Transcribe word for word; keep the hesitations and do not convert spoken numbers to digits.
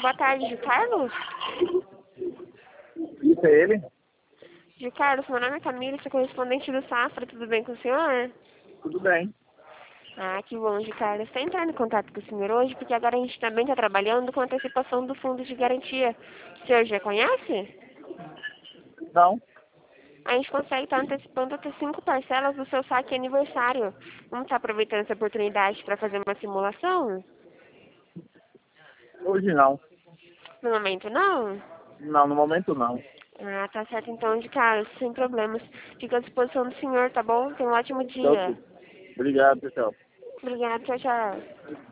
boa tarde, de Carlos? Isso é ele? De Carlos, meu nome é Camila, sou correspondente do Safra, tudo bem com o senhor? Tudo bem. Ah, que bom, de Carlos. Estou entrando em contato com o senhor hoje, porque agora a gente também está trabalhando com antecipação do fundo de garantia. O senhor já conhece? Não? A gente consegue estar antecipando até cinco parcelas do seu saque aniversário. Vamos estar aproveitando essa oportunidade para fazer uma simulação? Hoje não. No momento, não? Não, no momento não. Ah, tá certo então, de Carlos, sem problemas. Fico à disposição do senhor, tá bom? Tenha um ótimo Então, dia. obrigado, pessoal. Obrigada, tchau, tchau.